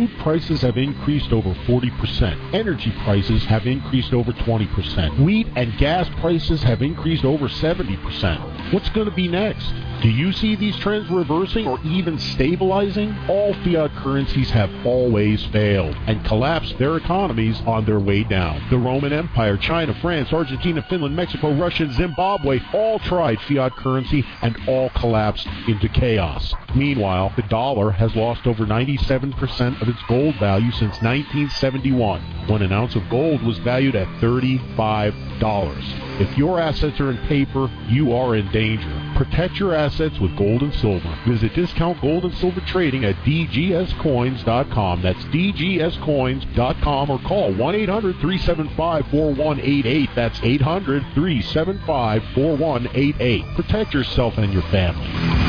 Food prices have increased over 40%. Energy prices have increased over 20%. Wheat and gas prices have increased over 70%. What's going to be next? Do you see these trends reversing or even stabilizing? All fiat currencies have always failed and collapsed their economies on their way down. The Roman Empire, China, France, Argentina, Finland, Mexico, Russia, and Zimbabwe all tried fiat currency and all collapsed into chaos. Meanwhile, the dollar has lost over 97% of its gold value since 1971, when an ounce of gold was valued at $35. If your assets are in paper, you are in danger. Protect your assets with gold and silver. Visit Discount Gold and Silver Trading at dgscoins.com. That's dgscoins.com, or call 1-800-375-4188. That's 800-375-4188. Protect yourself and your family.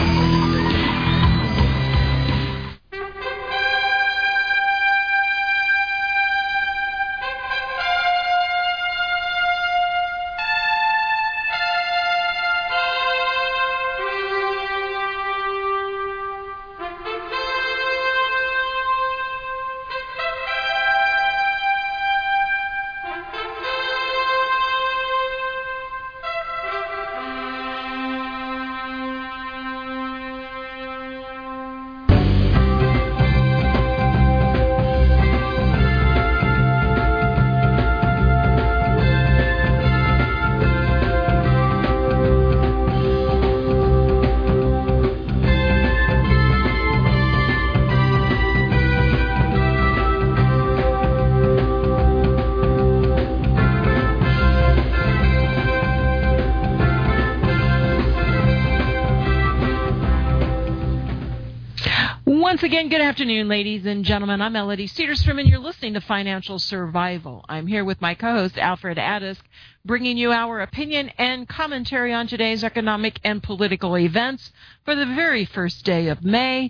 Once again, good afternoon, ladies and gentlemen. I'm Melody Cedarstrom, and you're listening to Financial Survival. I'm here with my co-host, Alfred Adisk, bringing you our opinion and commentary on today's economic and political events for the very first day of May,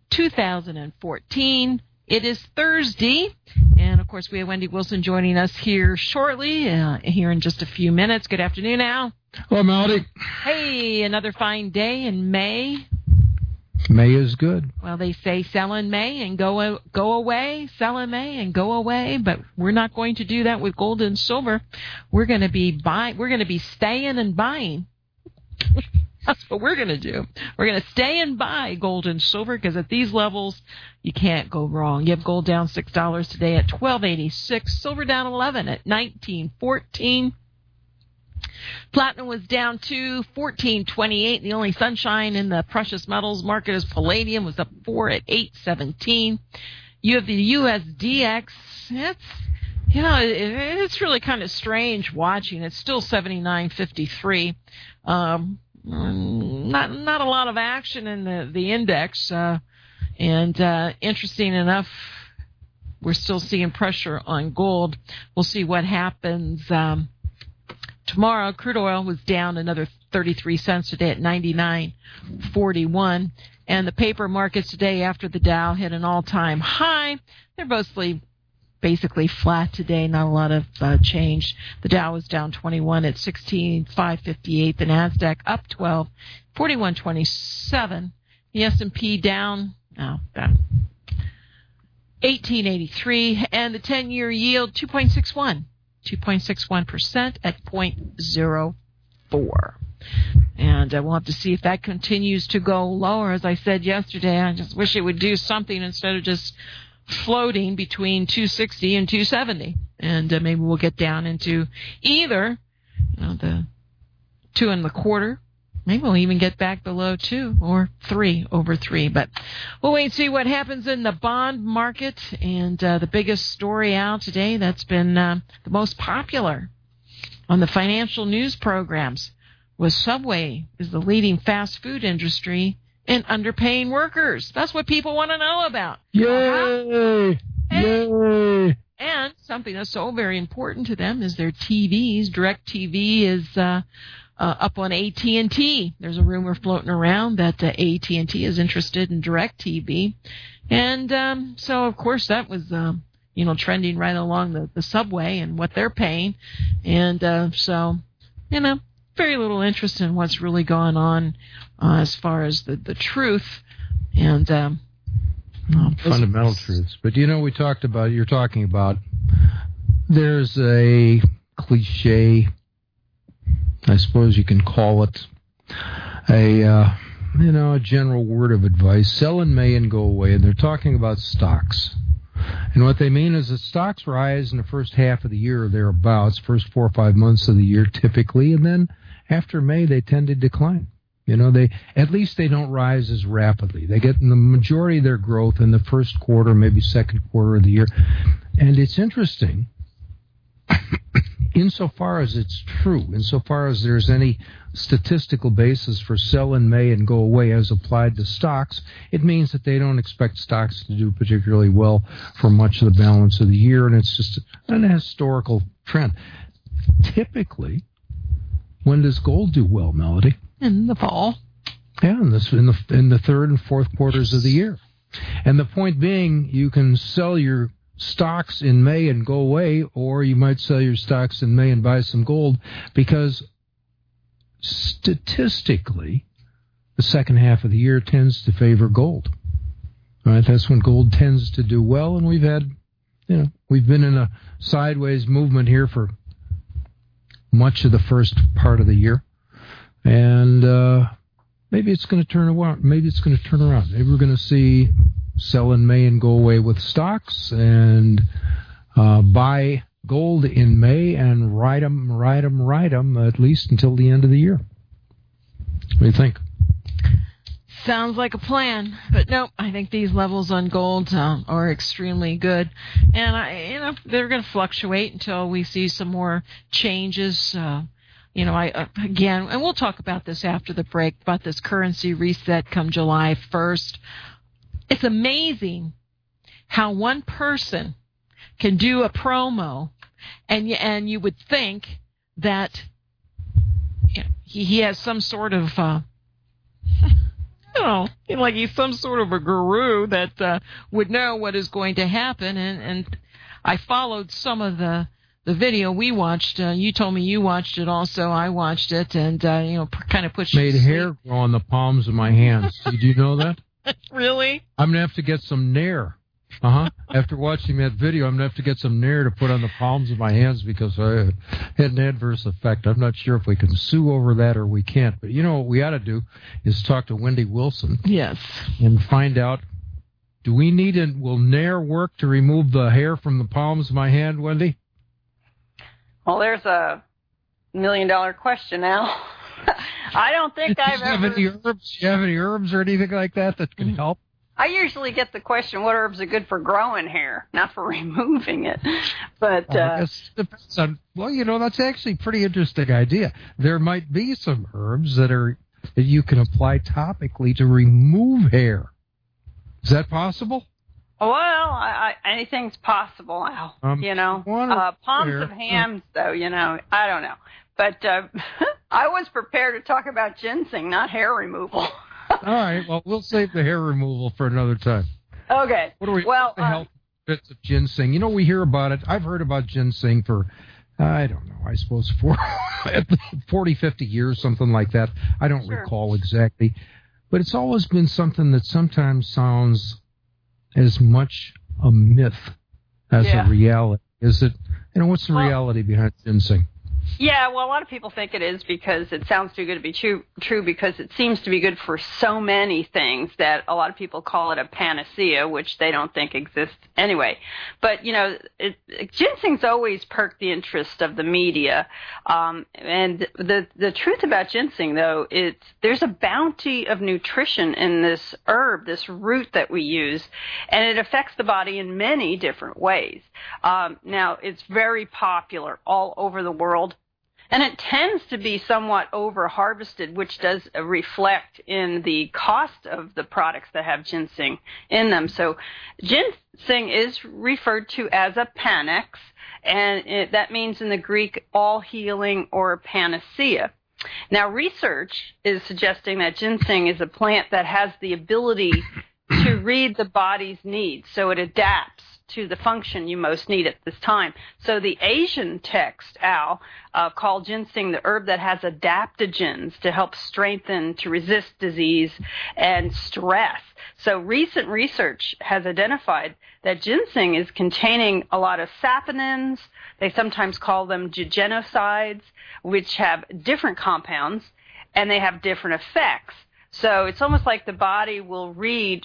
2014. It is Thursday, and, of course, we have Wendy Wilson joining us here shortly, here in just a few minutes. Good afternoon, Al. Hello, Melody. Hey, another fine day in May. May is good. Well, they say sell in May and go away, sell in May and go away, but we're not going to do that with gold and silver. We're going to be staying and buying. That's what we're going to do. We're going to stay and buy gold and silver, because at these levels, you can't go wrong. You have gold down $6 today at $12.86, silver down 11 at $19.14. Platinum was down to $14.28. The only sunshine in the precious metals market is palladium, was up 4 at $8.17. You have the USDX. It's really kind of strange watching. It's still 79.53. Not a lot of action in the index. And interesting enough, we're still seeing pressure on gold. We'll see what happens. Tomorrow, crude oil was down another 33 cents today at 99.41. And the paper markets today, after the Dow hit an all-time high, they're basically flat today, not a lot of change. The Dow was down 21 at 16,558. The NASDAQ up 12, 41.27. The S&P down 1883. And the 10-year yield, 2.61%. 2.61% at 0.04. And we'll have to see if that continues to go lower. As I said yesterday, I just wish it would do something instead of just floating between 260 and 270. And maybe we'll get down into either the 2.25. Maybe we'll even get back below 2 or 3 over 3. But we'll wait and see what happens in the bond market. And the biggest story out today that's been the most popular on the financial news programs was Subway is the leading fast food industry in underpaying workers. That's what people want to know about. Yay! Yay! And something that's so very important to them is their TVs. DirecTV is up on AT&T. There's a rumor floating around that AT&T is interested in DirecTV. And so, of course, that was, trending right along the Subway and what they're paying. And very little interest in what's really going on as far as the truth. And Fundamental truths. But you're talking about, there's a cliche, I suppose you can call it, a general word of advice: sell in May and go away. And they're talking about stocks. And what they mean is that stocks rise in the first half of the year or thereabouts, first 4 or 5 months of the year typically, and then after May they tend to decline. At least they don't rise as rapidly. They get the majority of their growth in the first quarter, maybe second quarter of the year. And it's interesting, insofar as it's true, insofar as there's any statistical basis for sell in May and go away as applied to stocks, it means that they don't expect stocks to do particularly well for much of the balance of the year, and it's just an historical trend. Typically, when does gold do well, Melody? In the fall. Yeah, in the third and fourth quarters of the year. And the point being, you can sell your stocks in May and go away, or you might sell your stocks in May and buy some gold, because statistically, the second half of the year tends to favor gold. All right, that's when gold tends to do well, and we've been in a sideways movement here for much of the first part of the year. And maybe it's going to turn around. Maybe we're going to see sell in May and go away with stocks, and buy gold in May and ride them at least until the end of the year. What do you think? Sounds like a plan, but nope. I think these levels on gold are extremely good, and they're going to fluctuate until we see some more changes. Again, and we'll talk about this after the break, about this currency reset come July 1st. It's amazing how one person can do a promo, and you would think that he has some sort of, like he's some sort of a guru that would know what is going to happen. And I followed some of the video we watched. You told me you watched it also. I watched it, and kind of pushed. Made hair grow on the palms of my hands. Did you know that? Really? I'm gonna have to get some Nair. After watching that video, I'm gonna have to get some Nair to put on the palms of my hands, because I had an adverse effect. I'm not sure if we can sue over that or we can't. But what we ought to do is talk to Wendy Wilson. Yes. And find out, will Nair work to remove the hair from the palms of my hand, Wendy? Well, there's a $1 million question now. I don't think I've ever... Do you have any herbs or anything like that can help? I usually get the question, what herbs are good for growing hair, not for removing it. But it depends on, that's actually a pretty interesting idea. There might be some herbs that you can apply topically to remove hair. Is that possible? Well, anything's possible, Al. Palms of hands, though, I don't know. But I was prepared to talk about ginseng, not hair removal. All right, well, we'll save the hair removal for another time. Okay. What the health benefits of ginseng? We hear about it. I've heard about ginseng for, I don't know, I suppose for 40, 50 years, something like that. I don't recall exactly. But it's always been something that sometimes sounds as much a myth as a reality. Is it? What's the reality behind ginseng? Yeah, well, a lot of people think it is because it sounds too good to be true because it seems to be good for so many things that a lot of people call it a panacea, which they don't think exists anyway. But, ginseng's always perked the interest of the media. And the truth about ginseng, though, there's a bounty of nutrition in this herb, this root that we use, and it affects the body in many different ways. Now, it's very popular all over the world. And it tends to be somewhat over-harvested, which does reflect in the cost of the products that have ginseng in them. So ginseng is referred to as a panax, and that means in the Greek all-healing or panacea. Now, research is suggesting that ginseng is a plant that has the ability to read the body's needs, so it adapts to the function you most need at this time. So the Asian text, Al, called ginseng the herb that has adaptogens to help strengthen, to resist disease and stress. So recent research has identified that ginseng is containing a lot of saponins. They sometimes call them jugenocides, which have different compounds, and they have different effects. So it's almost like the body will read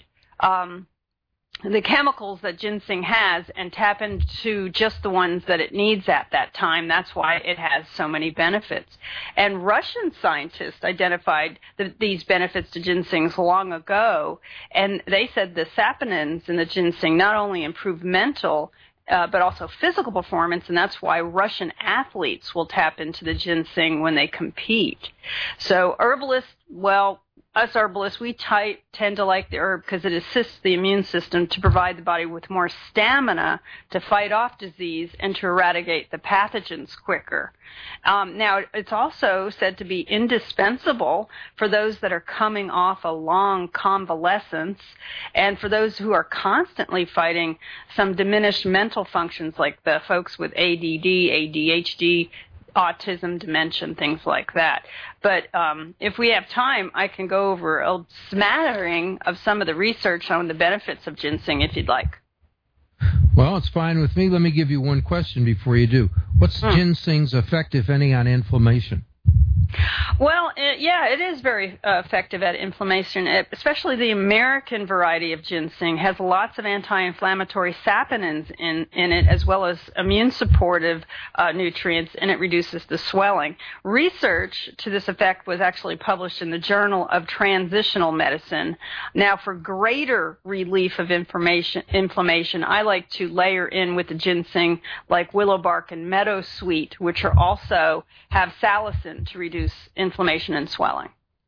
the chemicals that ginseng has and tap into just the ones that it needs at that time. That's why it has so many benefits. And Russian scientists identified these benefits to ginseng long ago, and they said the saponins in the ginseng not only improve mental but also physical performance, and that's why Russian athletes will tap into the ginseng when they compete. So herbalists, well, us herbalists, we tend to like the herb because it assists the immune system to provide the body with more stamina to fight off disease and to eradicate the pathogens quicker. Now, it's also said to be indispensable for those that are coming off a long convalescence and for those who are constantly fighting some diminished mental functions like the folks with ADD, ADHD, autism, dementia, things like that. But if we have time, I can go over a smattering of some of the research on the benefits of ginseng if you'd like. Well, it's fine with me. Let me give you one question before you do. What's ginseng's effect, if any, on inflammation? Well, it is very effective at inflammation, especially the American variety of ginseng has lots of anti-inflammatory saponins in it, as well as immune-supportive nutrients, and it reduces the swelling. Research to this effect was actually published in the Journal of Transitional Medicine. Now, for greater relief of inflammation, I like to layer in with the ginseng like willow bark and meadowsweet, which are also have salicin to reduce inflammation and swelling.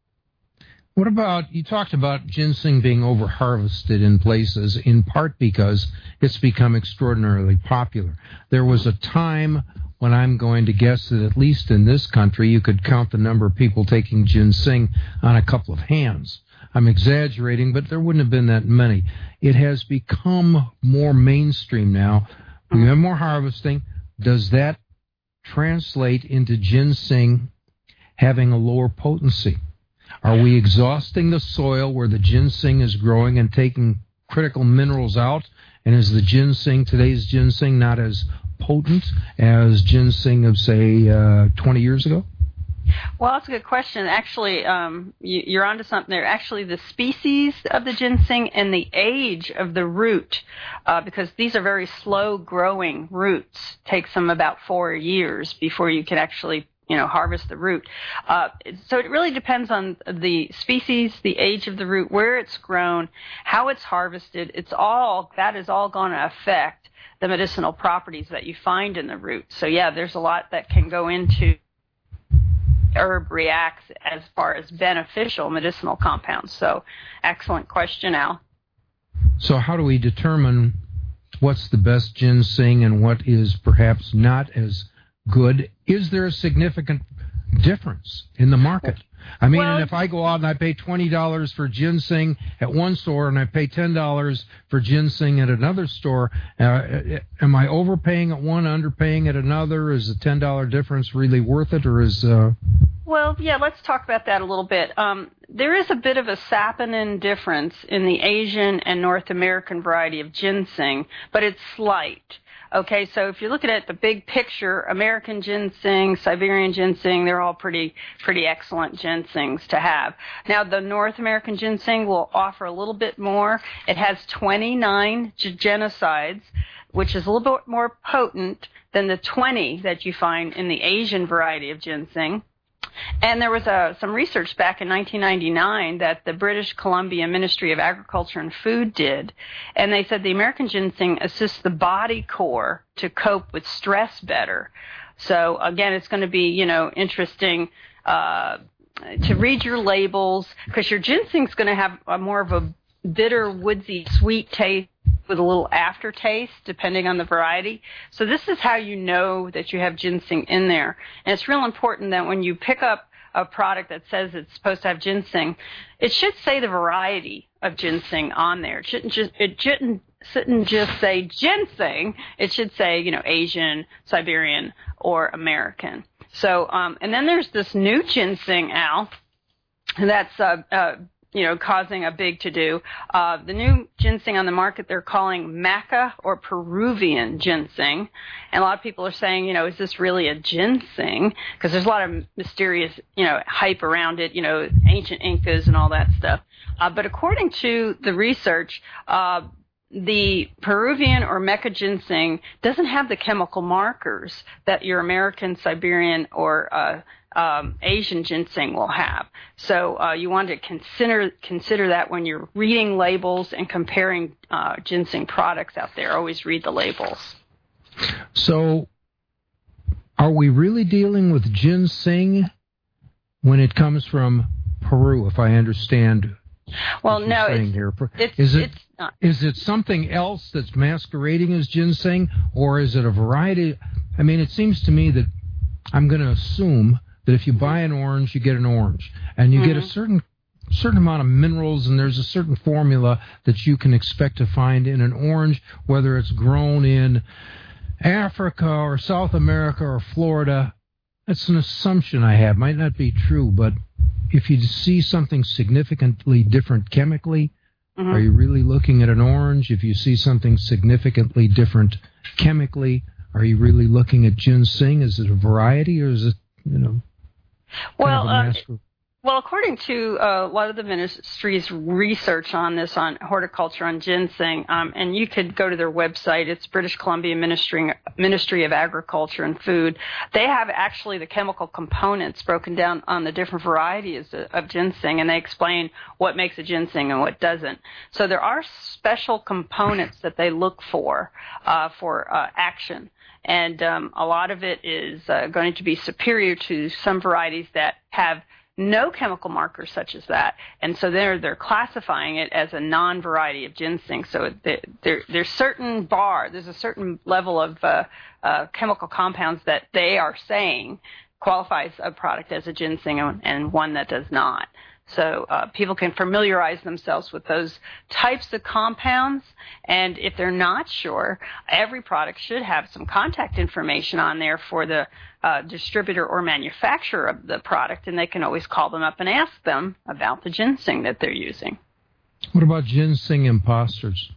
What about, you talked about ginseng being over-harvested in places, in part because it's become extraordinarily popular. There was a time when I'm going to guess that at least in this country you could count the number of people taking ginseng on a couple of hands. I'm exaggerating, but there wouldn't have been that many. It has become more mainstream now. We have more harvesting. Does that translate into ginseng having a lower potency? Are we exhausting the soil where the ginseng is growing and taking critical minerals out? And is the ginseng, today's ginseng, not as potent as ginseng of, say, 20 years ago? Well, that's a good question. Actually, you're onto something there. Actually, the species of the ginseng and the age of the root, because these are very slow-growing roots, takes them about 4 years before you can actually harvest the root. So it really depends on the species, the age of the root, where it's grown, how it's harvested. That is all going to affect the medicinal properties that you find in the root. So yeah, there's a lot that can go into herb reacts as far as beneficial medicinal compounds. So excellent question, Al. So how do we determine what's the best ginseng and what is perhaps not as good? Is there a significant difference in the market? I mean, and if I go out and I pay $20 for ginseng at one store and I pay $10 for ginseng at another store, am I overpaying at one, underpaying at another? Is the $10 difference really worth it, or is... Well, yeah, let's talk about that a little bit. There is a bit of a saponin difference in the Asian and North American variety of ginseng, but it's slight. Okay, so if you're looking at the big picture, American ginseng, Siberian ginseng, they're all pretty excellent ginsengs to have. Now, the North American ginseng will offer a little bit more. It has 29 jugenocides, which is a little bit more potent than the 20 that you find in the Asian variety of ginseng. And there was some research back in 1999 that the British Columbia Ministry of Agriculture and Food did, and they said the American ginseng assists the body core to cope with stress better. So again, it's going to be, interesting to read your labels, because your ginseng's going to have more of a bitter, woodsy, sweet taste with a little aftertaste, depending on the variety. So this is how you know that you have ginseng in there. And it's real important that when you pick up a product that says it's supposed to have ginseng, it should say the variety of ginseng on there. It shouldn't just say ginseng. It should say, Asian, Siberian, or American. So, and then there's this new ginseng, Al, that's causing a big to-do. The new ginseng on the market they're calling Maca or Peruvian ginseng. And a lot of people are saying, is this really a ginseng? Because there's a lot of mysterious, hype around it, ancient Incas and all that stuff. But according to the research, the Peruvian or Maca ginseng doesn't have the chemical markers that your American, Siberian, or Asian ginseng will have. So you want to consider that when you're reading labels and comparing ginseng products out there. Always read the labels. So are we really dealing with ginseng when it comes from Peru, if I understand? Well, no, it's not. Is it something else that's masquerading as ginseng, or is it a variety? I mean, it seems to me that I'm going to assume that if you buy an orange, you get an orange, and you get a certain amount of minerals, and there's a certain formula that you can expect to find in an orange, whether it's grown in Africa or South America or Florida. That's an assumption I have. Might not be true, but if you see something significantly different chemically, are you really looking at an orange? If you see something significantly different chemically, are you really looking at ginseng? Is it a variety, or is it, Well, according to a lot of the ministry's research on this, on horticulture, on ginseng, and you could go to their website. It's British Columbia Ministry of Agriculture and Food. They have actually the chemical components broken down on the different varieties of ginseng, and they explain what makes a ginseng and what doesn't. So there are special components that they look for action. And a lot of it is going to be superior to some varieties that have no chemical markers such as that, and so they're classifying it as a non-variety of ginseng. So there's a certain level of chemical compounds that they are saying qualifies a product as a ginseng and one that does not. So people can familiarize themselves with those types of compounds, and if they're not sure, every product should have some contact information on there for the distributor or manufacturer of the product, and they can always call them up and ask them about the ginseng that they're using. What about ginseng imposters?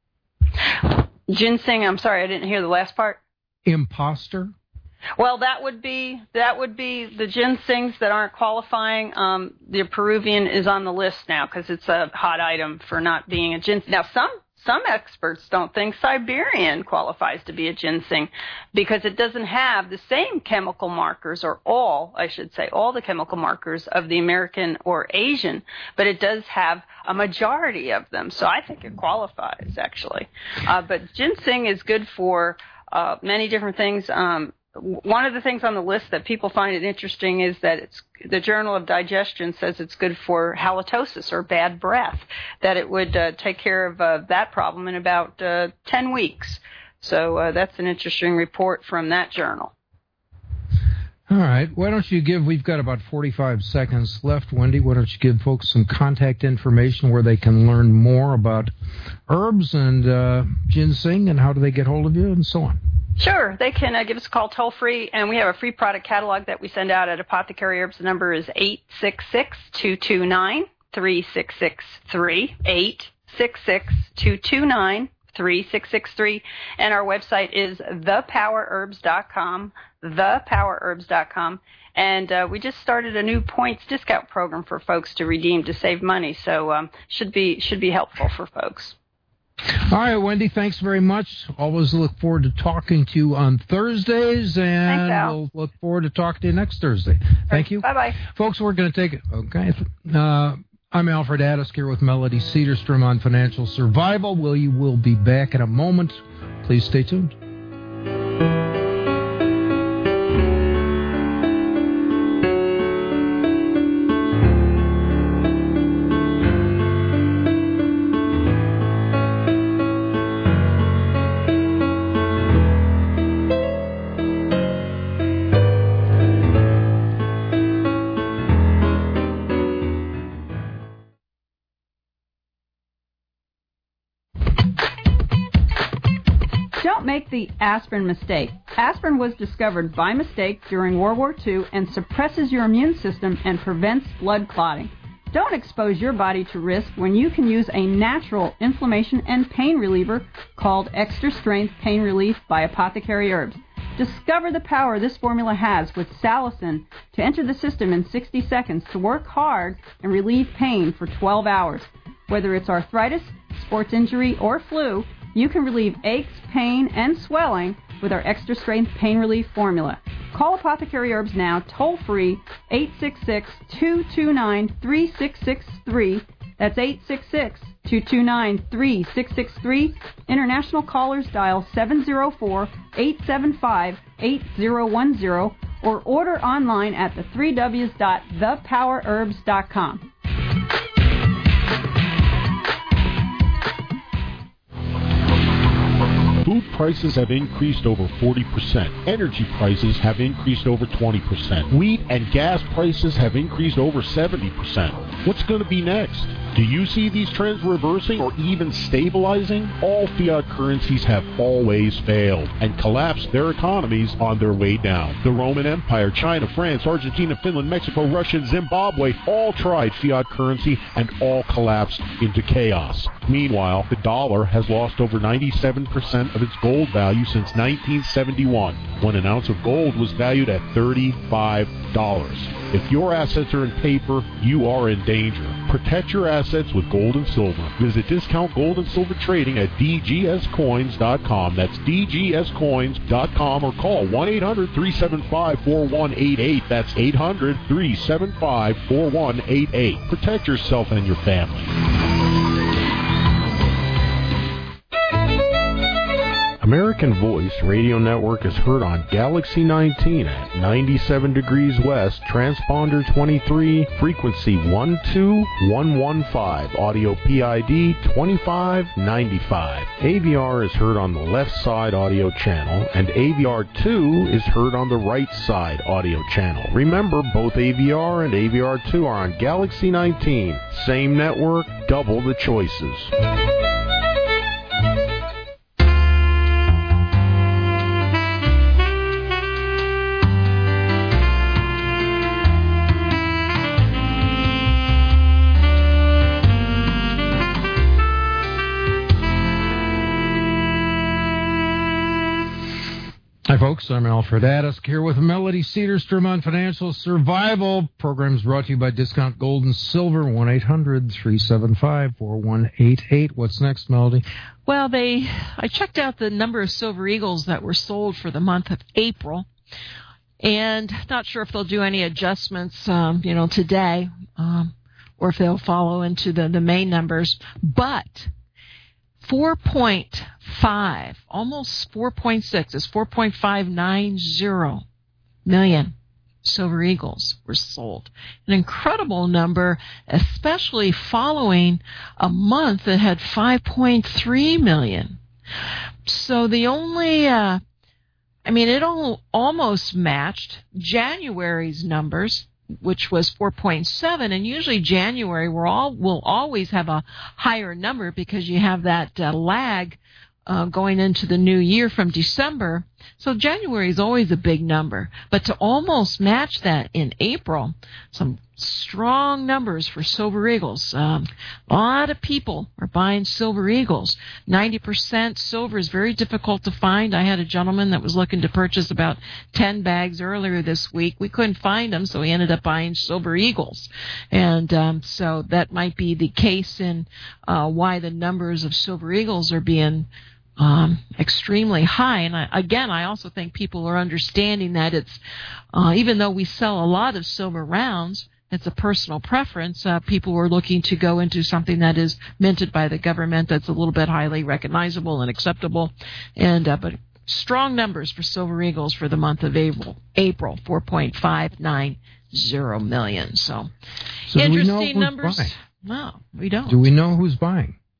Ginseng, I'm sorry, I didn't hear the last part. Imposter? Well, that would be the ginsengs that aren't qualifying. The Peruvian is on the list now because it's a hot item for not being a ginseng. Now, some experts don't think Siberian qualifies to be a ginseng because it doesn't have the same chemical markers, or all the chemical markers of the American or Asian, but it does have a majority of them. So I think it qualifies, actually. But ginseng is good for many different things. One of the things on the list that people find it interesting is that the Journal of Digestion says it's good for halitosis, or bad breath, that it would take care of that problem in about 10 weeks. So that's an interesting report from that journal. All right. Why don't you we've got about 45 seconds left, Wendy. Why don't you give folks some contact information where they can learn more about herbs and ginseng, and how do they get hold of you, and so on? Sure. They can give us a call toll-free, and we have a free product catalog that we send out at Apothecary Herbs. The number is 866-229-3663, 866-229-3663, and our website is thepowerherbs.com, thepowerherbs.com, and we just started a new points discount program for folks to redeem to save money, so should be helpful for folks. All right, Wendy, thanks very much. Always look forward to talking to you on Thursdays, and we'll look forward to talking to you next Thursday. Thank you. Bye-bye. Folks, we're going to take it. Okay. I'm Alfred Addis here with Melody Cedarstrom on Financial Survival. We will be back in a moment. Please stay tuned. Don't make the aspirin mistake. Aspirin was discovered by mistake during World War II and suppresses your immune system and prevents blood clotting. Don't expose your body to risk when you can use a natural inflammation and pain reliever called Extra Strength Pain Relief by Apothecary Herbs. Discover the power this formula has with salicin to enter the system in 60 seconds to work hard and relieve pain for 12 hours. Whether it's arthritis, sports injury, or flu, you can relieve aches, pain, and swelling with our Extra Strength Pain Relief formula. Call Apothecary Herbs now, toll-free, 866-229-3663. That's 866-229-3663. International callers dial 704-875-8010 or order online at the3ws.thepowerherbs.com. Food prices have increased over 40%. Energy prices have increased over 20%. Wheat and gas prices have increased over 70%. What's going to be next? Do you see these trends reversing or even stabilizing? All fiat currencies have always failed and collapsed their economies on their way down. The Roman Empire, China, France, Argentina, Finland, Mexico, Russia, and Zimbabwe all tried fiat currency and all collapsed into chaos. Meanwhile, the dollar has lost over 97% of its gold value since 1971, when an ounce of gold was valued at $35. If your assets are in paper, you are in danger. Protect your assets with gold and silver. Visit Discount Gold and Silver Trading at dgscoins.com. That's dgscoins.com, or call 1-800-375-4188. That's 800-375-4188. Protect yourself and your family. American Voice Radio Network is heard on Galaxy 19 at 97 degrees west, transponder 23, frequency 12115, audio PID 2595. AVR is heard on the left side audio channel, and AVR2 is heard on the right side audio channel. Remember, both AVR and AVR2 are on Galaxy 19. Same network, double the choices. Hi, folks. I'm Alfred Addisk here with Melody Cedarstrom on Financial Survival. Program's brought to you by Discount Gold and Silver, 1-800-375-4188. What's next, Melody? Well, I checked out the number of Silver Eagles that were sold for the month of April, and not sure if they'll do any adjustments, today, or if they'll follow into the main numbers, but 4.5, almost 4.6, is 4.590 million Silver Eagles were sold. An incredible number, especially following a month that had 5.3 million. So the only, it almost matched January's numbers, which was 4.7, and usually January will always have a higher number because you have that lag going into the new year from December. So January is always a big number. But to almost match that in April, some strong numbers for Silver Eagles. A lot of people are buying Silver Eagles. 90% silver is very difficult to find. I had a gentleman that was looking to purchase about 10 bags earlier this week. We couldn't find them, so he ended up buying Silver Eagles. And so that might be the case in why the numbers of Silver Eagles are being extremely high. And I also think people are understanding that it's, even though we sell a lot of silver rounds, it's a personal preference. People are looking to go into something that is minted by the government that's a little bit highly recognizable and acceptable. And but strong numbers for Silver Eagles for the month of April, 4.590 million. So interesting numbers. Buying? No, we don't. Do we know who's buying?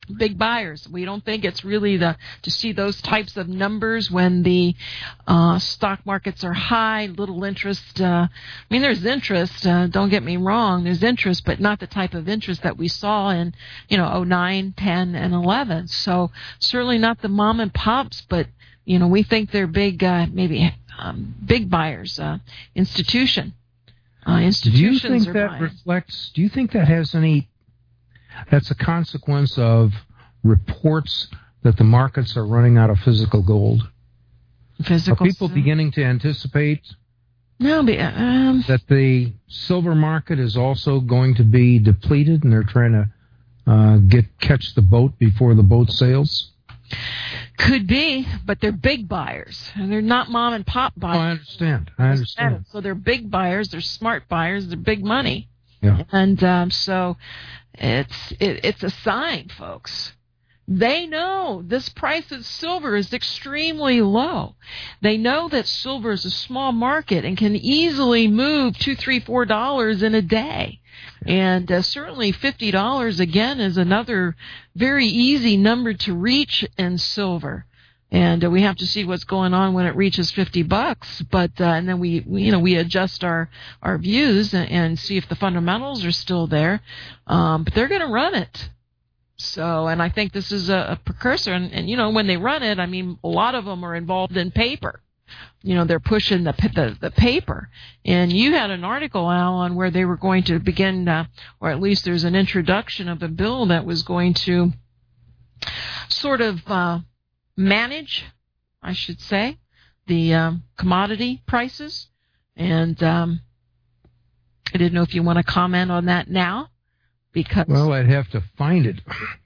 big buyers. We don't think it's really to see those types of numbers when the stock markets are high, little interest. There's interest, don't get me wrong, there's interest, but not the type of interest that we saw in, 09, 10, and 11. So certainly not the mom and pops, but, we think they're big, big buyers, institutions do you think are that buying. reflects, do you think that has any, that's a consequence of reports that the markets are running out of physical gold? Are people beginning to anticipate that the silver market is also going to be depleted and they're trying to catch the boat before the boat sails? Could be, but they're big buyers, and they're not mom and pop buyers. I understand. So they're big buyers, they're smart buyers, they're big money. Yeah. And so it's a sign, folks. They know this price of silver is extremely low. They know that silver is a small market and can easily move $2, $3, $4 in a day. And certainly $50 again is another very easy number to reach in silver. And we have to see what's going on when it reaches $50. But and then we adjust our views and see if the fundamentals are still there. But they're going to run it. So, and I think this is a precursor. And when they run it, a lot of them are involved in paper. They're pushing the paper. And you had an article, Al, on where they were going to begin, or at least there's an introduction of a bill that was going to sort of manage, I should say, the commodity prices. And I didn't know if you want to comment on that now. Well, I'd have to find it.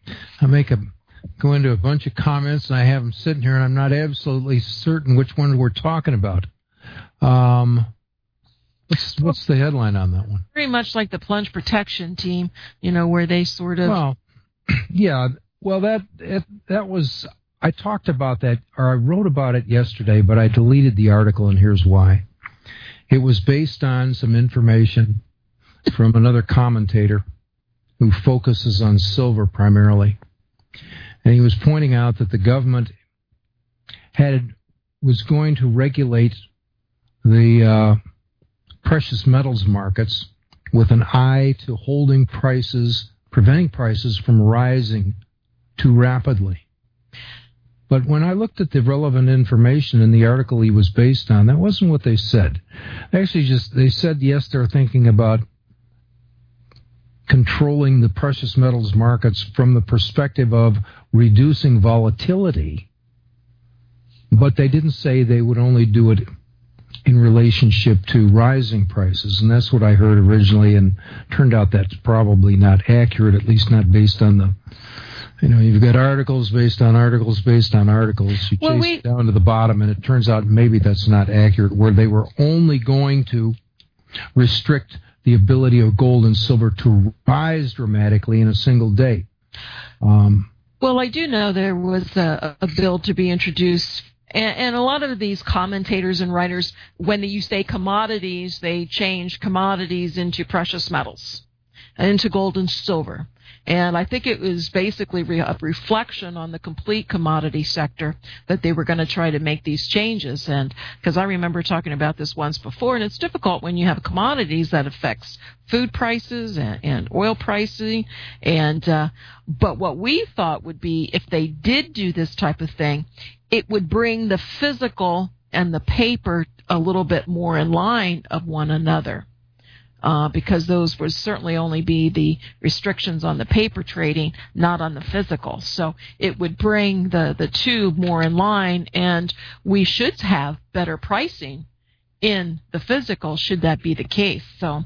Go into a bunch of comments, and I have them sitting here, and I'm not absolutely certain which one we're talking about. What's the headline on that one? Very much like the plunge protection team, where they sort of... Well, yeah. Well, that was... I talked about that, or I wrote about it yesterday, but I deleted the article, and here's why. It was based on some information from another commentator who focuses on silver primarily. And he was pointing out that the government was going to regulate the precious metals markets with an eye to preventing prices from rising too rapidly. But when I looked at the relevant information in the article he was based on, that wasn't what they said. They said, yes, they're thinking about controlling the precious metals markets from the perspective of reducing volatility, but they didn't say they would only do it in relationship to rising prices, and that's what I heard originally, and turned out that's probably not accurate, at least not based on the, you've got articles based on articles based on articles. You chase it down to the bottom, and it turns out maybe that's not accurate, where they were only going to restrict the ability of gold and silver to rise dramatically in a single day. Well, I do know there was a bill to be introduced, and a lot of these commentators and writers, when you say commodities, they change commodities into precious metals, into gold and silver. And I think it was basically a reflection on the complete commodity sector that they were going to try to make these changes. And because I remember talking about this once before, and it's difficult when you have commodities that affects food prices and oil pricing. And but what we thought would be, if they did do this type of thing, it would bring the physical and the paper a little bit more in line of one another. Because those would certainly only be the restrictions on the paper trading, not on the physical. So it would bring the two more in line, and we should have better pricing in the physical, should that be the case. So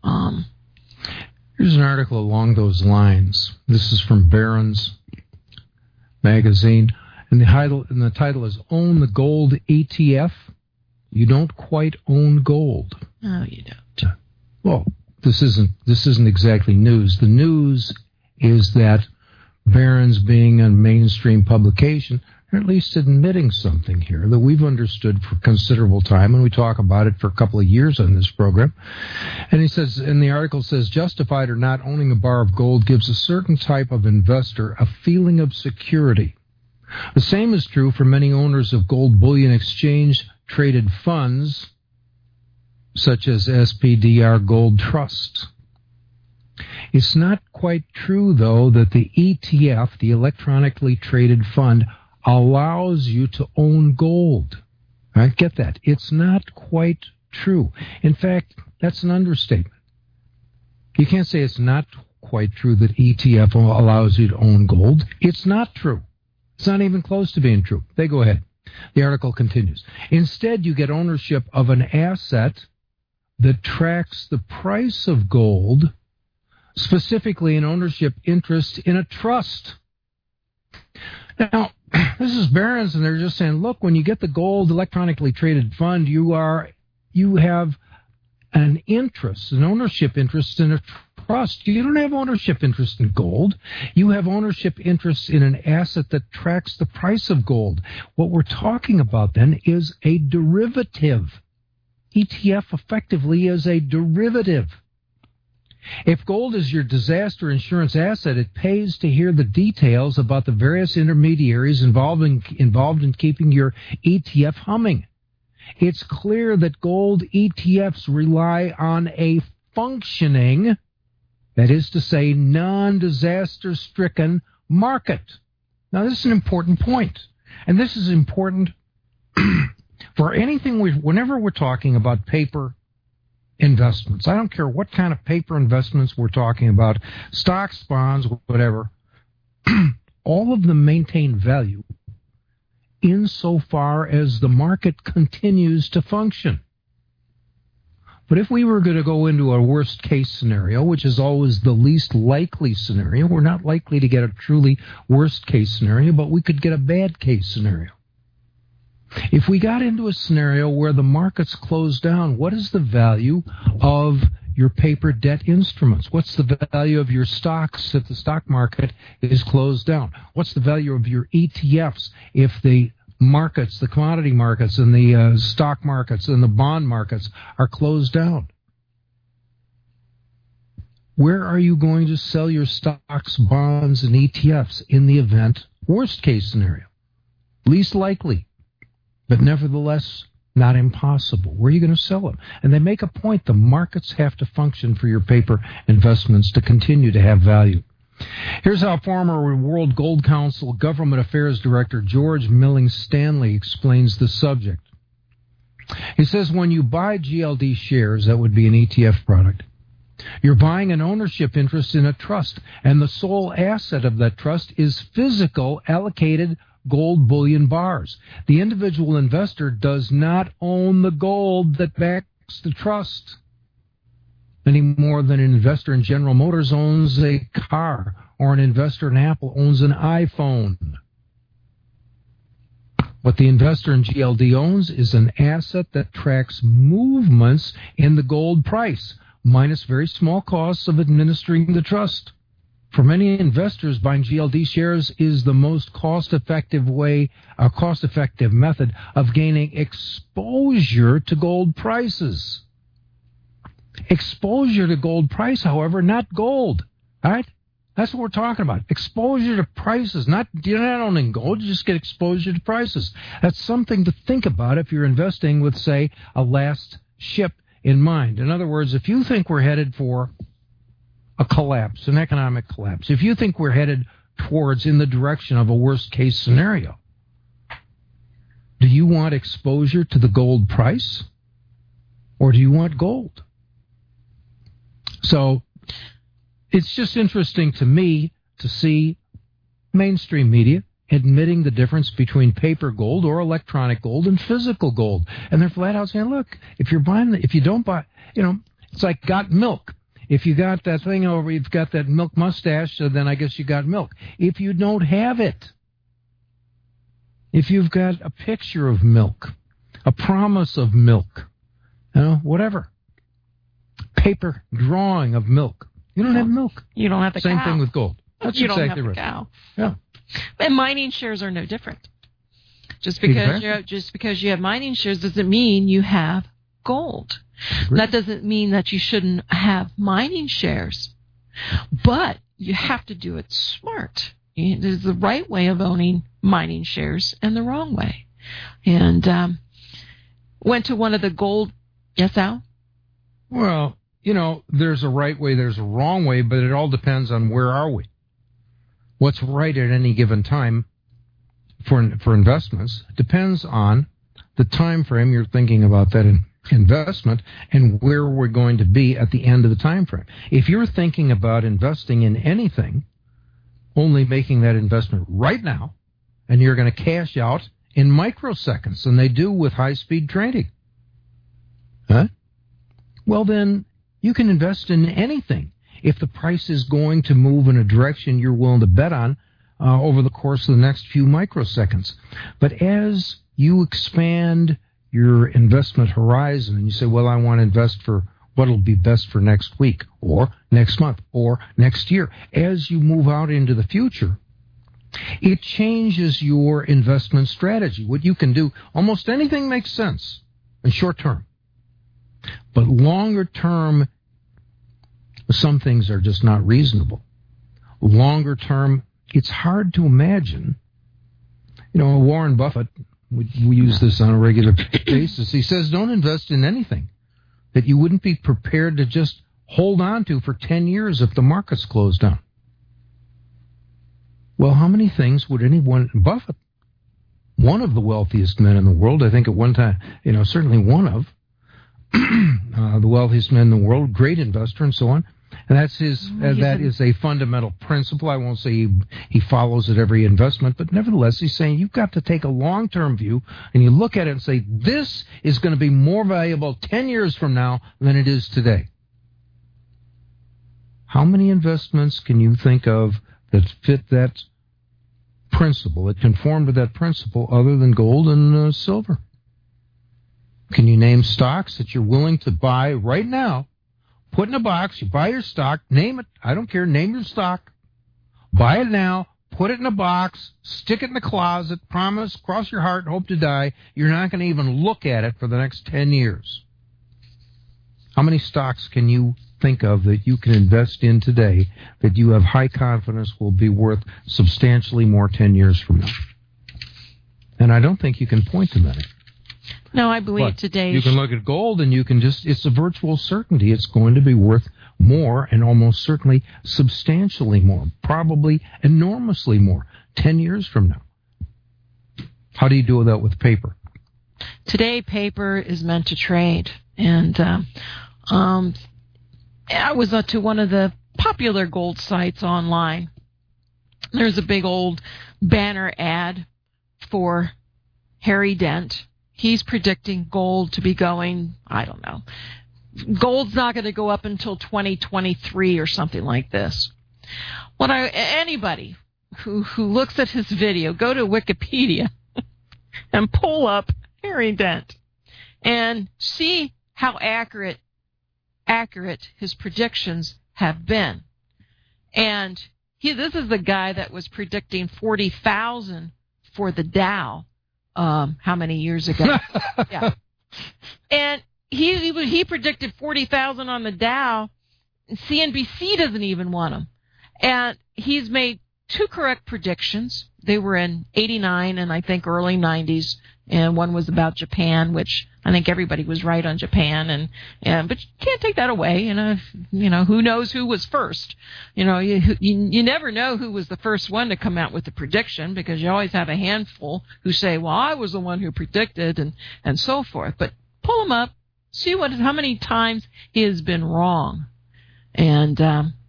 here's an article along those lines. This is from Barron's magazine, and the title is "Own the Gold ETF? You don't quite own gold." No, you don't. Well, this isn't exactly news. The news is that Barron's, being a mainstream publication, at least admitting something here that we've understood for considerable time, and we talk about it for a couple of years on this program. And he says, and the article says, justified or not, owning a bar of gold gives a certain type of investor a feeling of security. The same is true for many owners of gold bullion exchange-traded funds, such as SPDR Gold Trust. It's not quite true, though, that the ETF, the electronically traded fund, allows you to own gold. All right, get that. It's not quite true. In fact, that's an understatement. You can't say it's not quite true that ETF allows you to own gold. It's not true. It's not even close to being true. They go ahead. The article continues. Instead, you get ownership of an asset that tracks the price of gold, specifically an ownership interest in a trust. Now, this is Barron's, and they're just saying, look, when you get the gold electronically traded fund, you have an interest, an ownership interest in a trust. You don't have ownership interest in gold. You have ownership interest in an asset that tracks the price of gold. What we're talking about then is a derivative. ETF effectively is a derivative. If gold is your disaster insurance asset, it pays to hear the details about the various intermediaries involved in keeping your ETF humming. It's clear that gold ETFs rely on a functioning, that is to say, non-disaster stricken market. Now, this is an important point, and this is important for anything whenever we're talking about paper investments. I don't care what kind of paper investments we're talking about, stocks, bonds, whatever. All of them maintain value insofar as the market continues to function. But if we were going to go into a worst case scenario, which is always the least likely scenario, we're not likely to get a truly worst case scenario, but we could get a bad case scenario. If we got into a scenario where the markets close down, what is the value of your paper debt instruments? What's the value of your stocks if the stock market is closed down? What's the value of your ETFs if the markets, the commodity markets and the stock markets and the bond markets are closed down? Where are you going to sell your stocks, bonds, and ETFs in the event, worst case scenario? Least likely, but nevertheless not impossible. Where are you going to sell them? And they make a point, the markets have to function for your paper investments to continue to have value. Here's how former World Gold Council Government Affairs Director George Milling Stanley explains the subject. He says when you buy GLD shares, that would be an ETF product, you're buying an ownership interest in a trust, and the sole asset of that trust is physical allocated gold bullion bars. The individual investor does not own the gold that backs the trust any more than an investor in General Motors owns a car or an investor in Apple owns an iPhone. What the investor in GLD owns is an asset that tracks movements in the gold price, minus very small costs of administering the trust. For many investors, buying GLD shares is the most cost-effective method of gaining exposure to gold prices. Exposure to gold price, however, not gold. All right? That's what we're talking about. Exposure to prices. You're not owning gold, you just get exposure to prices. That's something to think about if you're investing with, say, a last ship in mind. In other words, if you think we're headed for a collapse, an economic collapse, if you think we're headed towards in the direction of a worst case scenario, do you want exposure to the gold price or do you want gold? So it's just interesting to me to see mainstream media admitting the difference between paper gold or electronic gold and physical gold. And they're flat out saying, look, if you don't buy, it's like got milk. If you got that thing over, you've got that milk mustache, so then I guess you got milk. If you don't have it, if you've got a picture of milk, a promise of milk, whatever, paper drawing of milk, you don't have milk. You don't have the Same cow. thing with gold. That's you exactly don't have right. the cow. Yeah. And mining shares are no different. Just because you have mining shares doesn't mean you have gold. Agreed. That doesn't mean that you shouldn't have mining shares. But you have to do it smart. There's the right way of owning mining shares and the wrong way. And went to one of the gold. Yes, Al? Well, there's a right way, there's a wrong way, but it all depends on where are we. What's right at any given time for investments depends on the time frame you're thinking about that investment and where we're going to be at the end of the time frame. If you're thinking about investing in anything, only making that investment right now, and you're going to cash out in microseconds, and they do with high-speed trading, well, then you can invest in anything if the price is going to move in a direction you're willing to bet on over the course of the next few microseconds. But as you expand your investment horizon and you say, well, I want to invest for what will be best for next week or next month or next year, as you move out into the future, it changes your investment strategy. What you can do, almost anything makes sense in short term. But longer term, some things are just not reasonable. Longer term, it's hard to imagine. Warren Buffett, we use this on a regular basis. He says, don't invest in anything that you wouldn't be prepared to just hold on to for 10 years if the markets closed down. Well, how many things would Buffett, one of the wealthiest men in the world, I think at one time, certainly one of the wealthiest men in the world, great investor and so on. And that is a fundamental principle. I won't say he follows at every investment, but nevertheless, he's saying you've got to take a long-term view, and you look at it and say, this is going to be more valuable 10 years from now than it is today. How many investments can you think of that fit that principle, that conform to that principle, other than gold and silver? Can you name stocks that you're willing to buy right now? Put in a box, you buy your stock, name it, I don't care, name your stock. Buy it now, put it in a box, stick it in the closet, promise, cross your heart, hope to die. You're not going to even look at it for the next 10 years. How many stocks can you think of that you can invest in today that you have high confidence will be worth substantially more 10 years from now? And I don't think you can point to many. No, I believe today. You can look at gold and you can it's a virtual certainty. It's going to be worth more, and almost certainly substantially more, probably enormously more 10 years from now. How do you do that with paper? Today, paper is meant to trade. And I was up to one of the popular gold sites online. There's a big old banner ad for Harry Dent. He's predicting gold to be going, I don't know. Gold's not going to go up until 2023 or something like this. Anybody who looks at his video, go to Wikipedia and pull up Harry Dent and see how accurate his predictions have been. And this is the guy that was predicting 40,000 for the Dow. How many years ago? Yeah. And he predicted 40,000 on the Dow. CNBC doesn't even want him. And he's made two correct predictions. They were in 89 and I think early 90s. And one was about Japan, which I think everybody was right on Japan. But you can't take that away. Who knows who was first? You never know who was the first one to come out with the prediction, because you always have a handful who say, well, I was the one who predicted and so forth. But pull him up, see how many times he has been wrong. And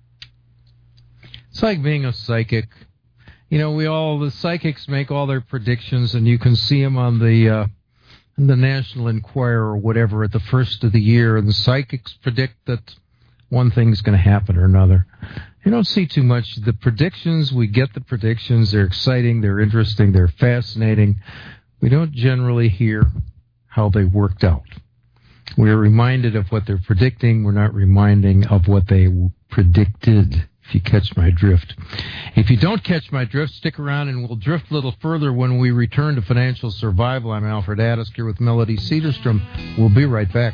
it's like being a psychic. The psychics make all their predictions, and you can see them on the National Enquirer or whatever at the first of the year, and the psychics predict that one thing's going to happen or another. You don't see too much. The predictions, we get the predictions. They're exciting, they're interesting, they're fascinating. We don't generally hear how they worked out. We're reminded of what they're predicting. We're not reminding of what they predicted. if you catch my drift. If you don't catch my drift, stick around and we'll drift a little further when we return to Financial Survival. I'm Alfred Addis here with Melody Cedarstrom. We'll be right back.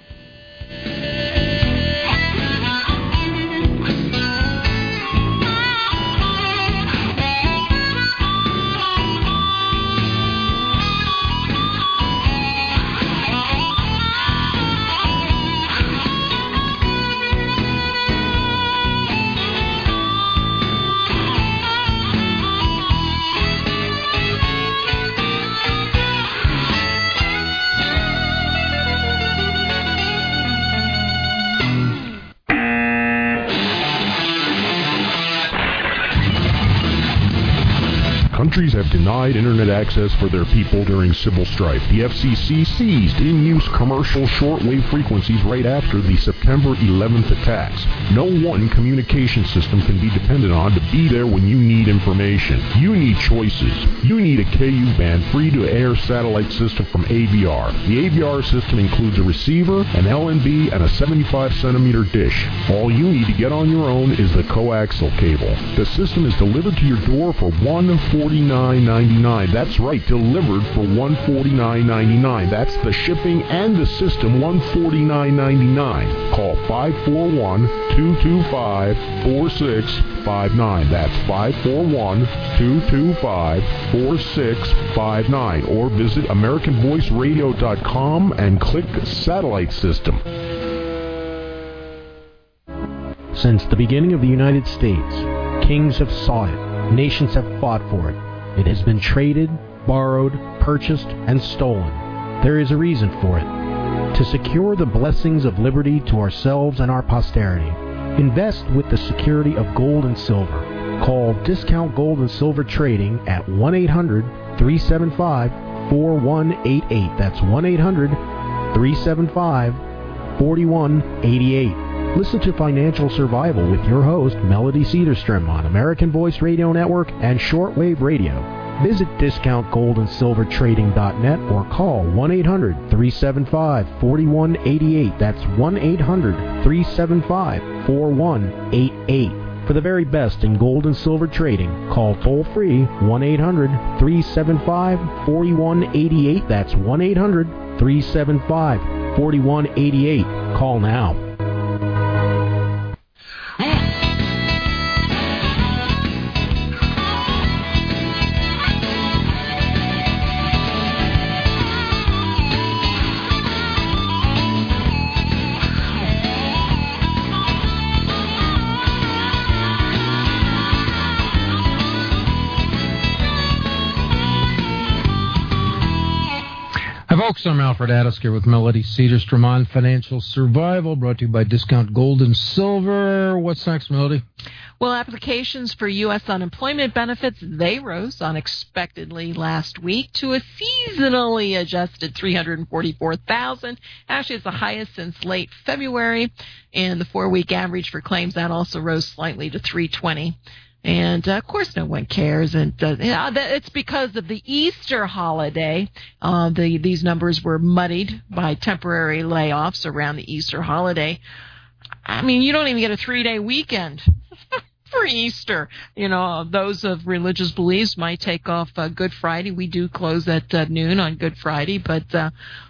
Countries have denied internet access for their people during civil strife. The FCC seized in-use commercial shortwave frequencies right after the September 11th attacks. No one communication system can be depended on to be there when you need information. You need choices. You need a KU-band free-to-air satellite system from AVR. The AVR system includes a receiver, an LNB, and a 75-centimeter dish. All you need to get on your own is the coaxial cable. The system is delivered to your door for $149.99. That's right, delivered for $149.99. That's the shipping and the system, $149.99. Call 541-225-4659. That's 541-225-4659. Or visit AmericanVoiceRadio.com and click Satellite System. Since the beginning of the United States, kings have sought it. Nations have fought for it. It has been traded, borrowed, purchased, and stolen. There is a reason for it. To secure the blessings of liberty to ourselves and our posterity, invest with the security of gold and silver. Call Discount Gold and Silver Trading at 1-800-375-4188. That's 1-800-375-4188. Listen to Financial Survival with your host, Melody Cedarstrom, on American Voice Radio Network and Shortwave Radio. Visit DiscountGoldandSilverTrading.net or call 1-800-375-4188. That's 1-800-375-4188. For the very best in gold and silver trading, call toll-free 1-800-375-4188. That's 1-800-375-4188. Call now. Folks, I'm Alfred Addis here with Melody Cedarstrom on Financial Survival, brought to you by Discount Gold and Silver. What's next, Melody? Well, applications for U.S. unemployment benefits, they rose unexpectedly last week to a seasonally adjusted 344,000. Actually, it's the highest since late February, and the 4-week average for claims, that also rose slightly to 320. And, of course, no one cares. And it's because of the Easter holiday. These numbers were muddied by temporary layoffs around the Easter holiday. I mean, you don't even get a 3-day weekend for Easter. You know, those of religious beliefs might take off Good Friday. We do close at noon on Good Friday. But the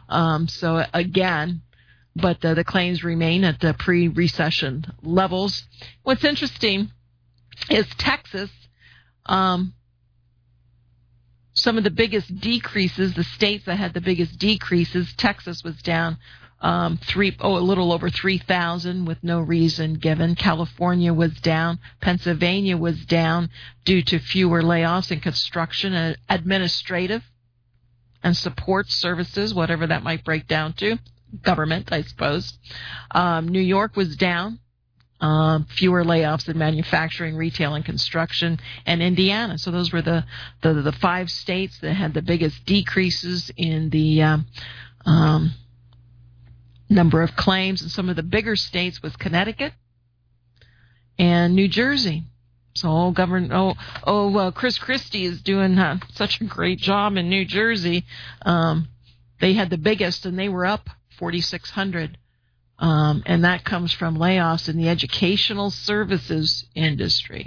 claims remain at the pre-recession levels. What's interesting is Texas, some of the biggest decreases, the states that had the biggest decreases, Texas was down a little over 3,000 with no reason given. California was down. Pennsylvania was down due to fewer layoffs in construction and administrative and support services, whatever that might break down to. Government, I suppose. New York was down. Fewer layoffs in manufacturing, retail, and construction, and Indiana. So those were the 5 states that had the biggest decreases in the number of claims. And some of the bigger states was Connecticut and New Jersey. So Chris Christie is doing such a great job in New Jersey. They had the biggest, and they were up 4,600. and that comes from layoffs in the educational services industry.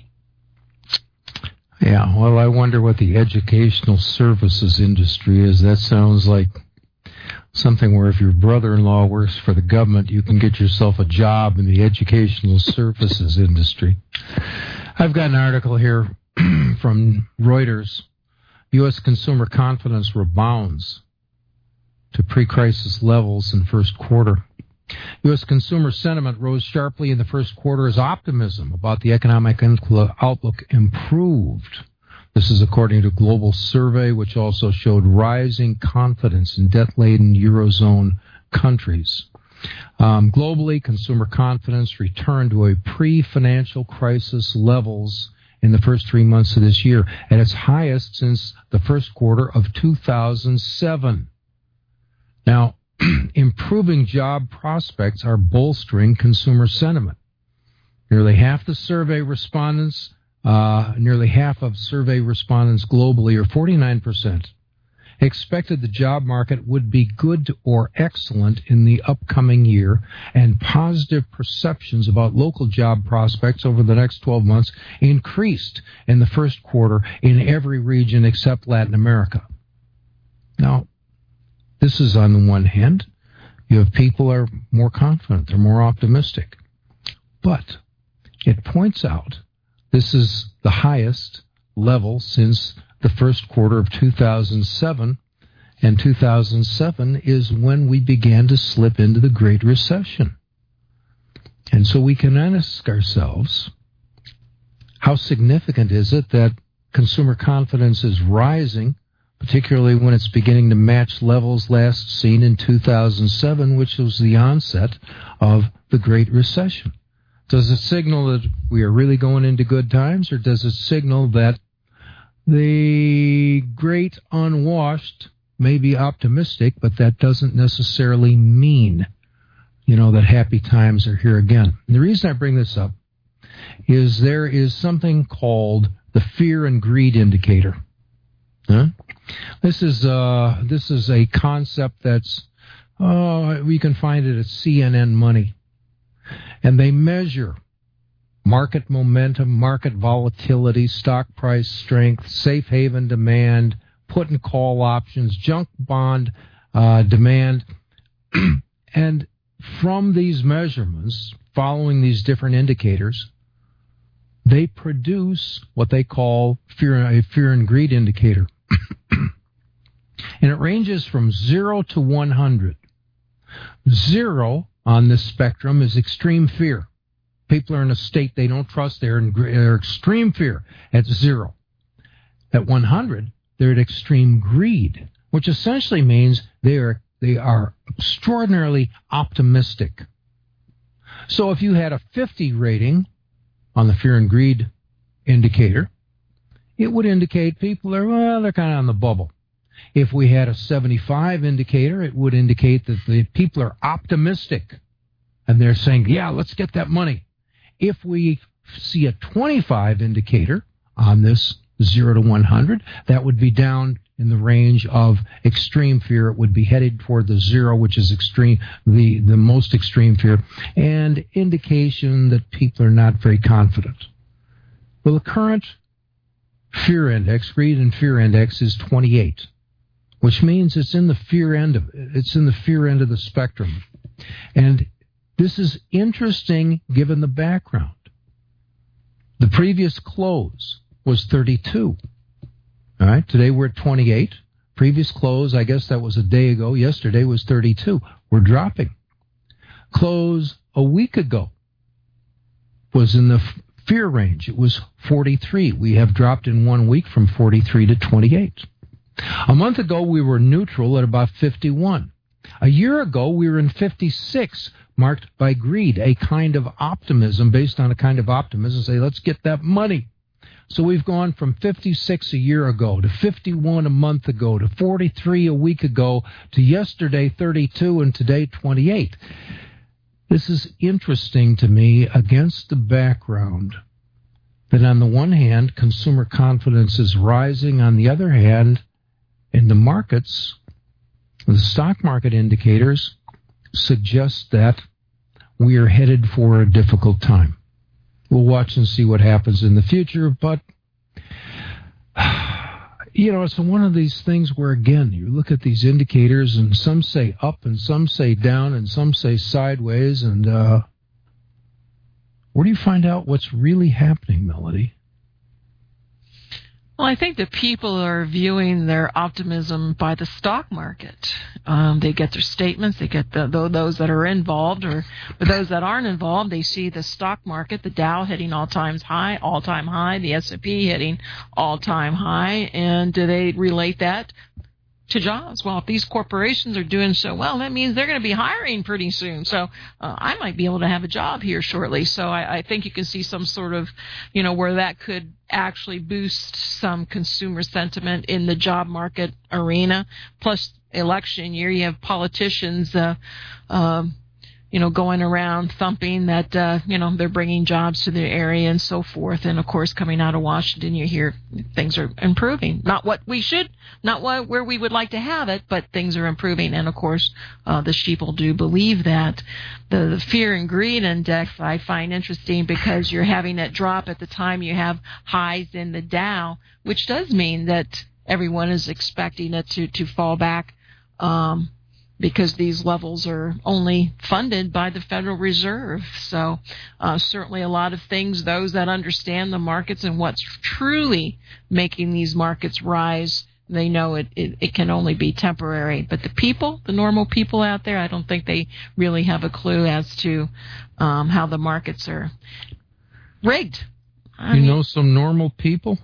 Yeah, well, I wonder what the educational services industry is. That sounds like something where if your brother-in-law works for the government, you can get yourself a job in the educational services industry. I've got an article here from Reuters. U.S. consumer confidence rebounds to pre-crisis levels in first quarter. U.S. consumer sentiment rose sharply in the first quarter as optimism about the economic outlook improved. This is according to a global survey, which also showed rising confidence in debt-laden Eurozone countries. Globally, consumer confidence returned to a pre-financial crisis levels in the first 3 months of this year, at its highest since the first quarter of 2007. Now, improving job prospects are bolstering consumer sentiment. Nearly half of survey respondents globally, or 49%, expected the job market would be good or excellent in the upcoming year, and positive perceptions about local job prospects over the next 12 months increased in the first quarter in every region except Latin America. Now, this is on the one hand, you have people are more confident, they're more optimistic. But it points out this is the highest level since the first quarter of 2007, and 2007 is when we began to slip into the Great Recession. And so we can ask ourselves, how significant is it that consumer confidence is rising, particularly when it's beginning to match levels last seen in 2007, which was the onset of the Great Recession? Does it signal that we are really going into good times, or does it signal that the great unwashed may be optimistic, but that doesn't necessarily mean, that happy times are here again? And the reason I bring this up is there is something called the fear and greed indicator. This is a concept that's we can find it at CNN Money, and they measure market momentum, market volatility, stock price strength, safe haven demand, put and call options, junk bond demand. And from these measurements, following these different indicators, they produce what they call a fear and greed indicator. And it ranges from 0 to 100. 0 on this spectrum is extreme fear. People are in a state they don't trust. They're in extreme fear at 0. At 100, they're at extreme greed, which essentially means they are extraordinarily optimistic. So if you had a 50 rating on the fear and greed indicator, it would indicate people they're kind of on the bubble. If we had a 75 indicator, it would indicate that the people are optimistic, and they're saying, yeah, let's get that money. If we see a 25 indicator on this 0 to 100, that would be down in the range of extreme fear. It would be headed toward the 0, which is extreme, the most extreme fear, and indication that people are not very confident. Well, the current fear index, greed and fear index, is 28, which means it's in the fear end of the spectrum. And this is interesting given the background. The previous close was 32. All right, today we're at 28. Previous close, I guess that was a day ago. Yesterday was 32. We're dropping. Close a week ago was in the fear range. It was 43. We have dropped in 1 week from 43 to 28. A month ago, we were neutral at about 51. A year ago, we were in 56, marked by greed, a kind of optimism, based on a kind of optimism, say, let's get that money. So we've gone from 56 a year ago to 51 a month ago to 43 a week ago to yesterday 32 and today 28. This is interesting to me against the background that on the one hand, consumer confidence is rising. On the other hand, in the markets, the stock market indicators suggest that we are headed for a difficult time. We'll watch and see what happens in the future, but it's one of these things where, again, you look at these indicators and some say up and some say down and some say sideways, and where do you find out what's really happening, Melody? Well, I think that people are viewing their optimism by the stock market. They get their statements, they get those that are involved, or those that aren't involved, they see the stock market, the Dow hitting all-time high, the S&P hitting all-time high, and do they relate that to jobs? Well, if these corporations are doing so well, that means they're going to be hiring pretty soon. So I might be able to have a job here shortly. So I think you can see some sort of, where that could actually boost some consumer sentiment in the job market arena. Plus, election year, you have politicians, going around thumping that, they're bringing jobs to their area and so forth. And, of course, coming out of Washington, you hear things are improving. Not where we would like to have it, but things are improving. And, of course, the sheeple do believe that. The fear and greed index I find interesting because you're having that drop at the time you have highs in the Dow, which does mean that everyone is expecting it to fall back, because these levels are only funded by the Federal Reserve. So certainly a lot of things, those that understand the markets and what's truly making these markets rise, they know it can only be temporary. But the normal people out there, I don't think they really have a clue as to how the markets are rigged. I mean, some normal people?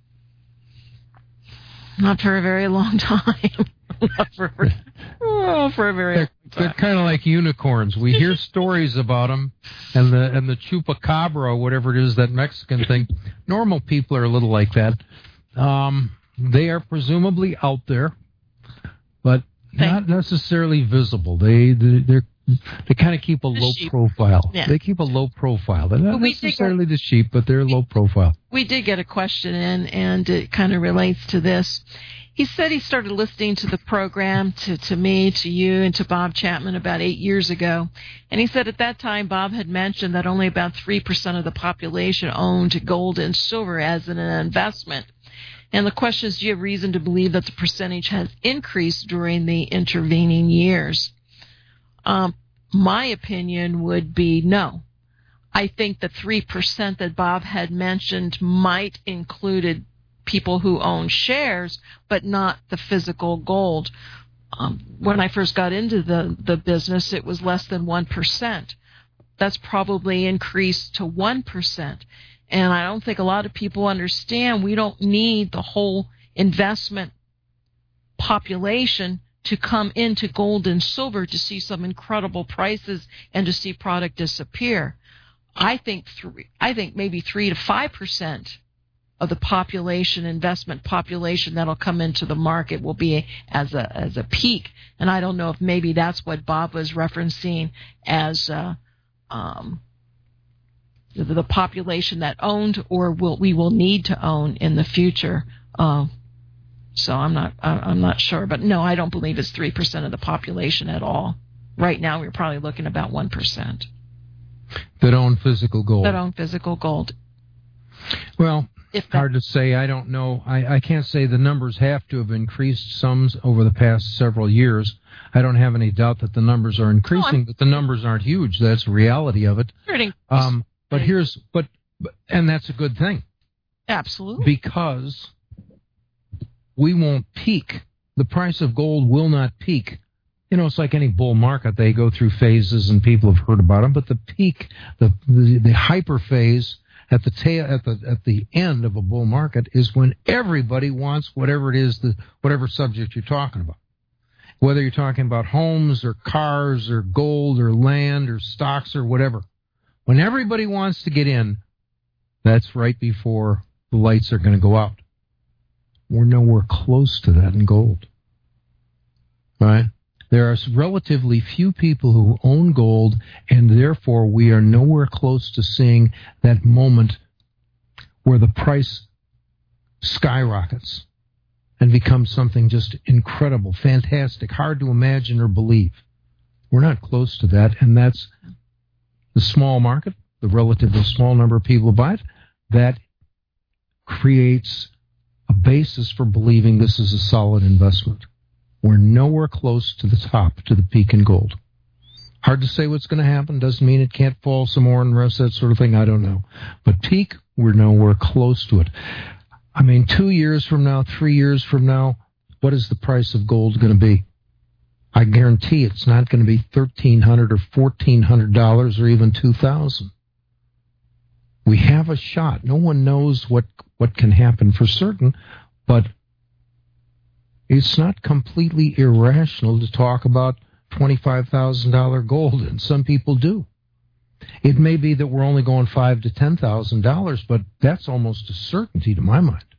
Not for a very long time. For a very long time. They're kind of like unicorns. We hear stories about them, and the chupacabra, whatever it is, that Mexican thing. Normal people are a little like that. They are presumably out there, but not necessarily visible. They kind of keep a low profile. Yeah. They keep a low profile. They're not necessarily the sheep, but they're low profile. We did get a question in, and it kind of relates to this. He said he started listening to the program, to me, to you, and to Bob Chapman about 8 years ago. And he said at that time Bob had mentioned that only about 3% of the population owned gold and silver as an investment. And the question is, do you have reason to believe that the percentage has increased during the intervening years? My opinion would be no. I think the 3% that Bob had mentioned might included people who own shares, but not the physical gold. When I first got into the business, it was less than 1%. That's probably increased to 1%. And I don't think a lot of people understand we don't need the whole investment population to come into gold and silver to see some incredible prices and to see product disappear. I think maybe 3 to 5% of the population, investment population that'll come into the market will be as a peak. And I don't know if maybe that's what Bob was referencing as the population that owned or we will need to own in the future. So I'm not sure, but no, I don't believe it's 3% of the population at all. Right now, we're probably looking about 1% that own physical gold. Well, hard to say. I don't know. I can't say the numbers have to have increased some over the past several years. I don't have any doubt that the numbers are increasing, but the numbers aren't huge. That's the reality of it. And that's a good thing. Absolutely. Because we won't peak. The price of gold will not peak. It's like any bull market. They go through phases, and people have heard about them. But the peak, the hyper phase at the end of a bull market is when everybody wants whatever it is, whatever subject you're talking about. Whether you're talking about homes or cars or gold or land or stocks or whatever. When everybody wants to get in, that's right before the lights are going to go out. We're nowhere close to that in gold. Right? There are relatively few people who own gold, and therefore we are nowhere close to seeing that moment where the price skyrockets and becomes something just incredible, fantastic, hard to imagine or believe. We're not close to that, and that's the small market, the relatively small number of people who buy it, that creates a basis for believing this is a solid investment. We're nowhere close to the top, to the peak in gold. Hard to say what's going to happen. Doesn't mean it can't fall some more and the rest of that sort of thing. I don't know. But peak, we're nowhere close to it. I mean, 2 years from now, 3 years from now, what is the price of gold going to be? I guarantee it's not going to be $1,300 or $1,400 or even $2,000. We have a shot. No one knows what can happen for certain, but it's not completely irrational to talk about $25,000 gold, and some people do. It may be that we're only going $5,000 to $10,000, but that's almost a certainty to my mind.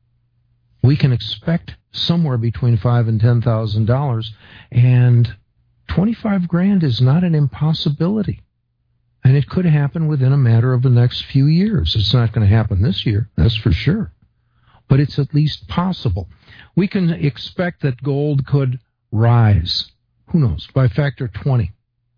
We can expect somewhere between $5,000 and $10,000, and $25,000 is not an impossibility. And it could happen within a matter of the next few years. It's not going to happen this year, that's for sure. But it's at least possible. We can expect that gold could rise, who knows, by a factor of 20.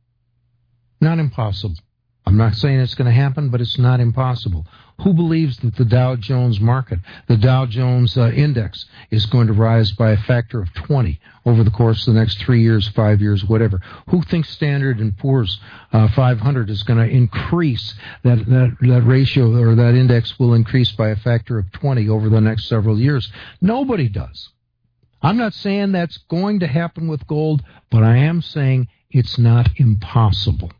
Not impossible. I'm not saying it's going to happen, but it's not impossible. Who believes that the Dow Jones market, the Dow Jones index, is going to rise by a factor of 20 over the course of the next 3 years, 5 years, whatever? Who thinks Standard & Poor's 500 is going to increase, that ratio or that index will increase by a factor of 20 over the next several years? Nobody does. I'm not saying that's going to happen with gold, but I am saying it's not impossible.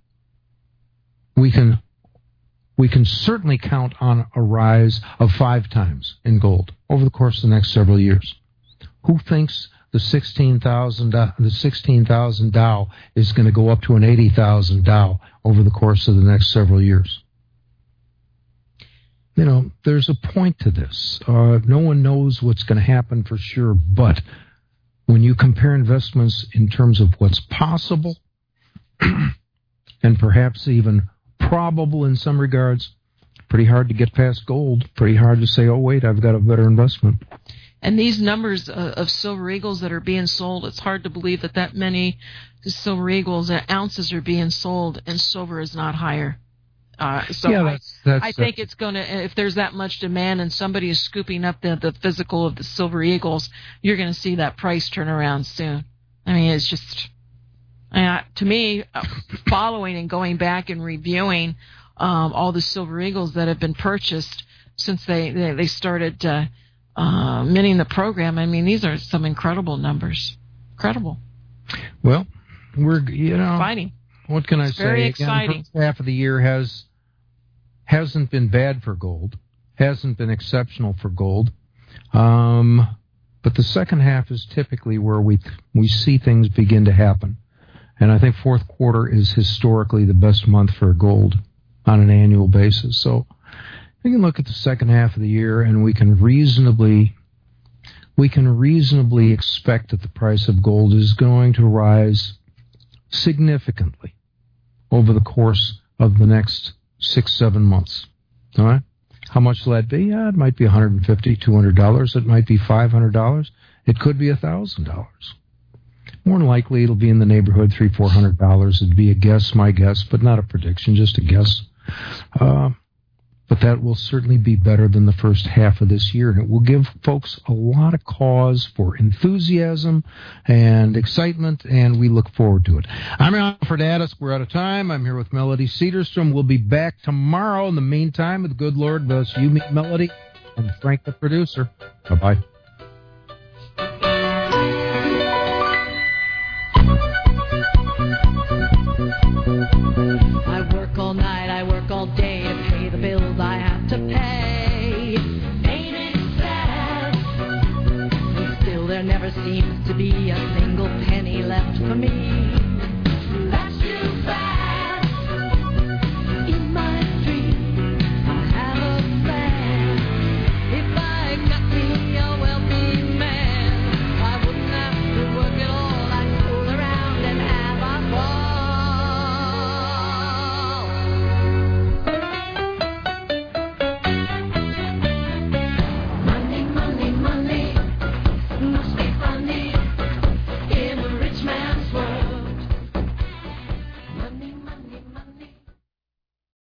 We can certainly count on a rise of 5 times in gold over the course of the next several years. Who thinks the 16,000 Dow is going to go up to an 80,000 Dow over the course of the next several years? You know, there's a point to this. No one knows what's going to happen for sure, but when you compare investments in terms of what's possible and perhaps even probable in some regards, pretty hard to get past gold, pretty hard to say, oh, wait, I've got a better investment. And these numbers of silver eagles that are being sold, it's hard to believe that many silver eagles, ounces are being sold, and silver is not higher. I think it's going to, if there's that much demand and somebody is scooping up the physical of the silver eagles, you're going to see that price turn around soon. I mean, it's just, to me, following and going back and reviewing all the silver eagles that have been purchased since they started minting the program, I mean, these are some incredible numbers. Incredible. Well, we're, fighting. What can I say? Very exciting. Again, the first half of the year hasn't been bad for gold, hasn't been exceptional for gold, but the second half is typically where we see things begin to happen. And I think fourth quarter is historically the best month for gold on an annual basis. So we can look at the second half of the year, and we can reasonably expect that the price of gold is going to rise significantly over the course of the next 6-7 months. All right? How much will that be? It might be $150, $200. It might be $500. It could be $1,000. More than likely, it'll be in the neighborhood $300, $400. It'd be a guess, my guess, but not a prediction, just a guess. But that will certainly be better than the first half of this year, and it will give folks a lot of cause for enthusiasm and excitement, and we look forward to it. I'm Alfred Addis. We're out of time. I'm here with Melody Cedarstrom. We'll be back tomorrow. In the meantime, with the good Lord bless you, meet Melody, and Frank, the producer. Bye-bye. I work all night, I work all day to pay the bills I have to pay. Ain't it sad? And still there never seems to be a single penny left for me.